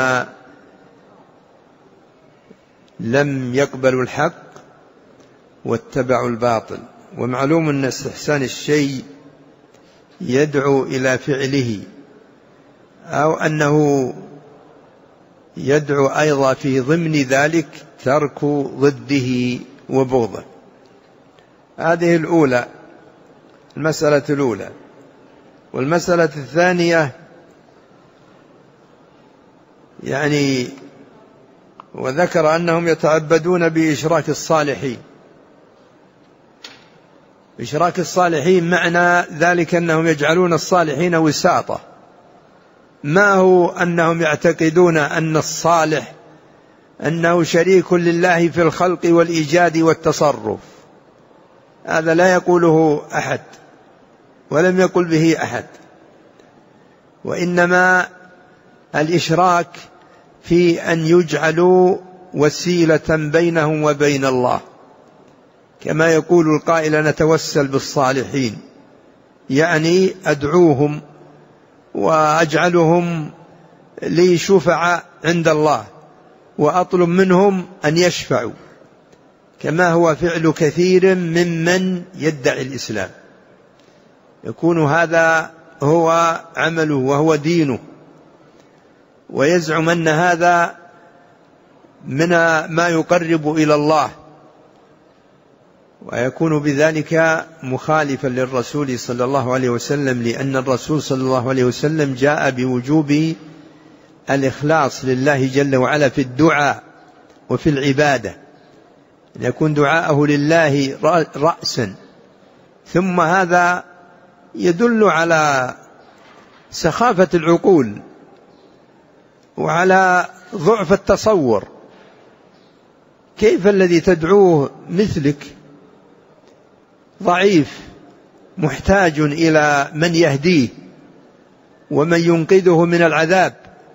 لم يقبلوا الحق واتبعوا الباطل. ومعلوم أن استحسان الشيء يدعو إلى فعله، أو أنه يدعو أيضا في ضمن ذلك ترك ضده وبغضه. هذه الأولى، المسألة الأولى. والمسألة الثانية يعني وذكر أنهم يتعبدون بإشراك الصالحين. إشراك الصالحين معنى ذلك أنهم يجعلون الصالحين وساطة. ما هو أنهم يعتقدون أن الصالح أنه شريك لله في الخلق والإيجاد والتصرف، هذا لا يقوله أحد ولم يقل به أحد. وإنما الإشراك في أن يجعلوا وسيلة بينهم وبين الله، كما يقول القائل نتوسل بالصالحين، يعني أدعوهم وأجعلهم لي شفعاء عند الله وأطلب منهم أن يشفعوا، كما هو فعل كثير ممن يدعي الإسلام، يكون هذا هو عمله وهو دينه، ويزعم أن هذا من ما يقرب إلى الله، ويكون بذلك مخالفا للرسول صلى الله عليه وسلم، لأن الرسول صلى الله عليه وسلم جاء بوجوب الإخلاص لله جل وعلا في الدعاء وفي العبادة، أن يكون دعاءه لله رأسا. ثم هذا يدل على سخافة العقول وعلى ضعف التصور. كيف الذي تدعوه مثلك ضعيف محتاج إلى من يهديه ومن ينقذه من العذاب،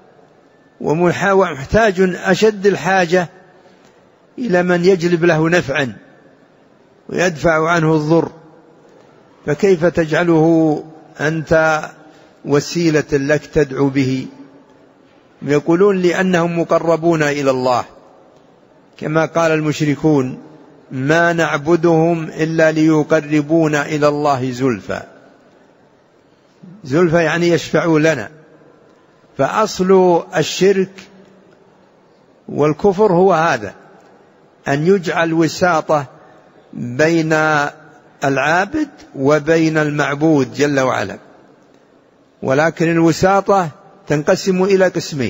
ومحتاج أشد الحاجة إلى من يجلب له نفعا ويدفع عنه الضر، فكيف تجعله أنت وسيلة لك تدعو به؟ يقولون لأنهم مقربون إلى الله، كما قال المشركون ما نعبدهم إلا ليقربونا إلى الله زلفى. زلفى يعني يشفعوا لنا. فأصل الشرك والكفر هو هذا، أن يجعل وساطة بين العابد وبين المعبود جل وعلا. ولكن الوساطة تنقسم إلى قسمين: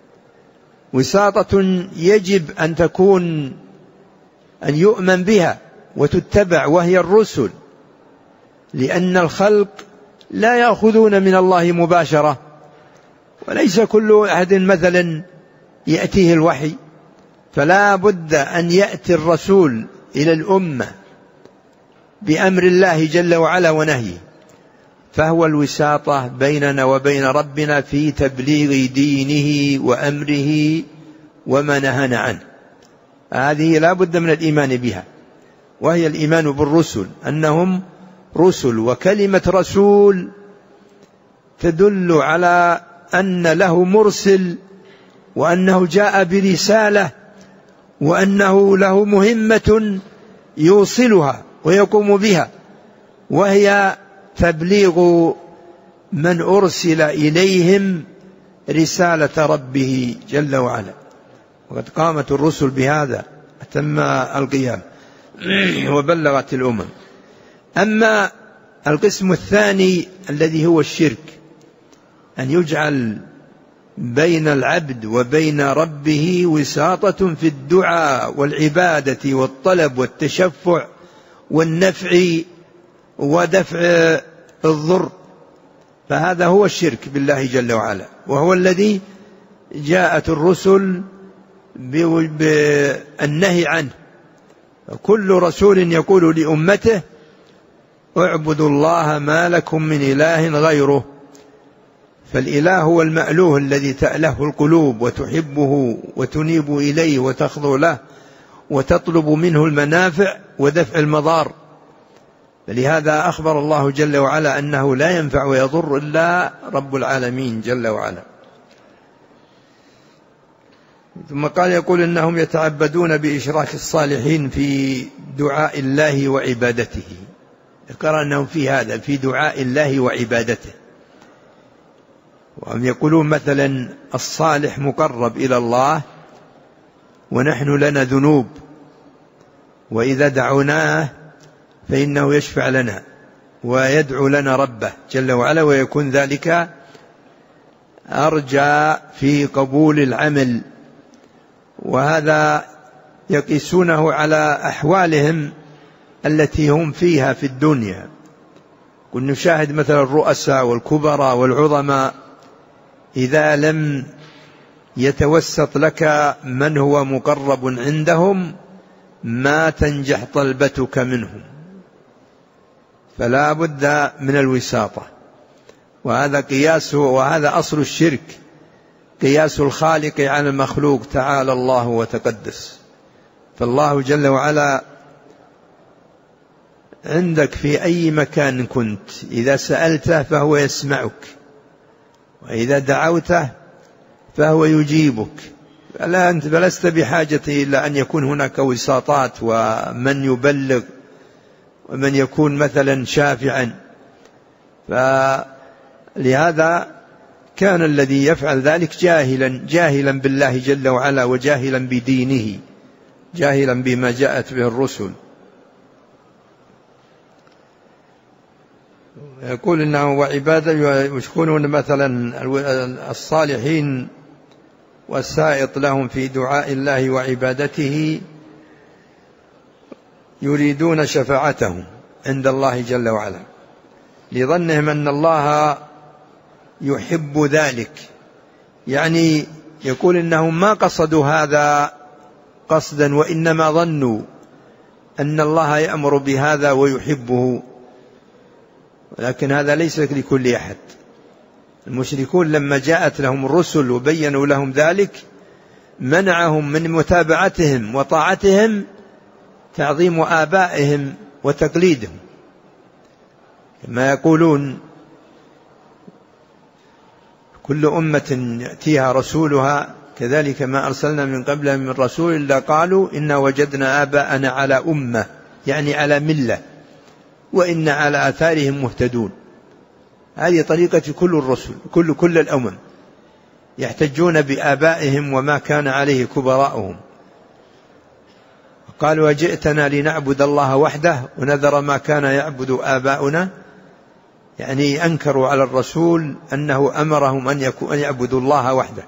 وساطة يجب أن تكون أن يؤمن بها وتتبع، وهي الرسل، لأن الخلق لا يأخذون من الله مباشرة، وليس كل أحد مثلا يأتيه الوحي، فلا بد أن يأتي الرسول إلى الأمة بأمر الله جل وعلا ونهيه، فهو الوساطة بيننا وبين ربنا في تبليغ دينه وأمره وما نهانا عنه. هذه لا بد من الإيمان بها، وهي الإيمان بالرسل، أنهم رسل. وكلمة رسول تدل على أن له مرسل، وأنه جاء برسالة، وأنه له مهمة يوصلها ويقوم بها، وهي تبليغ من أرسل إليهم رسالة ربه جل وعلا. وقد قامت الرسل بهذا أتم القيام وبلغت الأمم. أما القسم الثاني الذي هو الشرك، أن يجعل بين العبد وبين ربه وساطة في الدعاء والعبادة والطلب والتشفع والنفع ودفع الضر، فهذا هو الشرك بالله جل وعلا، وهو الذي جاءت الرسل بالنهي عنه. كل رسول يقول لأمته اعبدوا الله ما لكم من إله غيره، فالإله هو المألوه الذي تأله القلوب وتحبه وتنيب إليه وتخضع له وتطلب منه المنافع ودفع المضار. فلهذا أخبر الله جل وعلا أنه لا ينفع ويضر إلا رب العالمين جل وعلا. ثم قال يقول إنهم يتعبدون بإشراك الصالحين في دعاء الله وعبادته. ذكر أنهم في هذا في دعاء الله وعبادته، وهم يقولون مثلا الصالح مقرب إلى الله ونحن لنا ذنوب، وإذا دعوناه فإنه يشفع لنا ويدعو لنا ربه جل وعلا، ويكون ذلك أرجى في قبول العمل. وهذا يقيسونه على أحوالهم التي هم فيها في الدنيا. كن نشاهد مثلا الرؤساء والكبراء والعظماء، إذا لم يتوسط لك من هو مقرب عندهم ما تنجح طلبتك منهم، فلا بد من الوساطة. وهذا قياس، وهذا أصل الشرك، قياس الخالق على المخلوق تعالى الله وتقدس. فالله جل وعلا عندك في أي مكان كنت، إذا سألته فهو يسمعك، وإذا دعوته فهو يجيبك. أنت لست بحاجة إلا أن يكون هناك وساطات ومن يبلغ ومن يكون مثلا شافعا. فلهذا كان الذي يفعل ذلك جاهلا بالله جل وعلا وجاهلا بدينه، جاهلا بما جاءت به الرسل. يقول إنه وعبادة يشكونون مثلا الصالحين والسائط لهم في دعاء الله وعبادته، يريدون شفاعتهم عند الله جل وعلا لظنهم أن الله يحب ذلك. يعني يقول إنهم ما قصدوا هذا قصدا، وإنما ظنوا أن الله يأمر بهذا ويحبه، ولكن هذا ليس لكل أحد. المشركون لما جاءت لهم الرسل وبينوا لهم ذلك منعهم من متابعتهم وطاعتهم تعظيم آبائهم وتقليدهم، كما يقولون كل أمة يأتيها رسولها كذلك ما أرسلنا من قبل من رسول إلا قالوا إنا وجدنا آباءنا على أمة، يعني على ملة، وإن على آثارهم مهتدون. هذه طريقة كل الرسل، كل الأمم يحتجون بآبائهم وما كان عليه كبراءهم. قالوا وجئتنا لنعبد الله وحده ونذر ما كان يعبد آباؤنا، يعني أنكروا على الرسول أنه أمرهم أن يعبدوا الله وحده.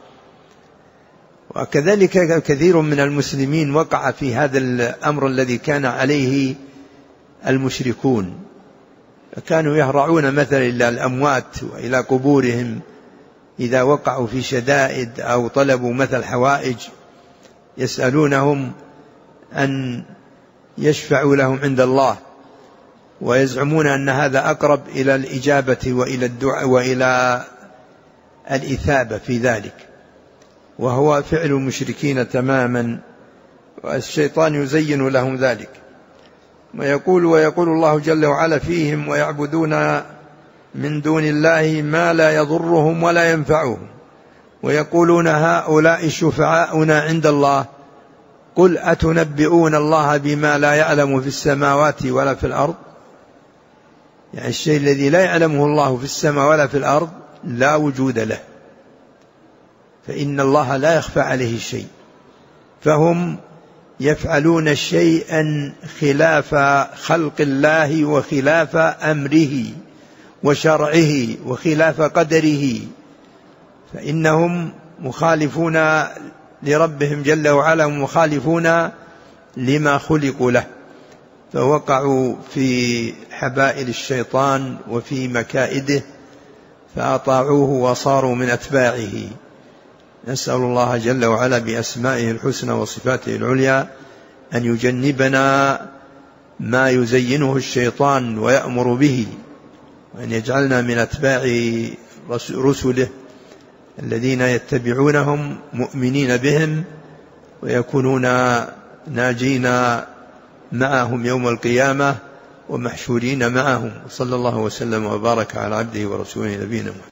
وكذلك كثير من المسلمين وقع في هذا الأمر الذي كان عليه المشركون، كانوا يهرعون مثلا إلى الأموات وإلى قبورهم إذا وقعوا في شدائد أو طلبوا مثل حوائج، يسألونهم أن يشفعوا لهم عند الله، ويزعمون أن هذا أقرب إلى الإجابة وإلى الدعاء وإلى الإثابة في ذلك، وهو فعل المشركين تماما، والشيطان يزين لهم ذلك. ويقول الله جل وعلا فيهم ويعبدون من دون الله ما لا يضرهم ولا ينفعهم، ويقولون هؤلاء شفعاؤنا عند الله قل أتنبئون الله بما لا يعلم في السماوات ولا في الأرض. يعني الشيء الذي لا يعلمه الله في السماء ولا في الأرض لا وجود له، فإن الله لا يخفى عليه شيء، فهم يفعلون شيئا خلاف خلق الله وخلاف أمره وشرعه وخلاف قدره، فإنهم مخالفون لربهم جل وعلا، مخالفون لما خلقوا له، فوقعوا في حبائل الشيطان وفي مكائده فأطاعوه وصاروا من أتباعه. نسأل الله جل وعلا بأسمائه الحسنى وصفاته العليا أن يجنبنا ما يزينه الشيطان ويأمر به، وأن يجعلنا من أتباع رسله الذين يتبعونهم مؤمنين بهم ويكونون ناجين معهم يوم القيامة ومحشورين معهم. صلى الله وسلم وبارك على عبده ورسوله نبينا محمد.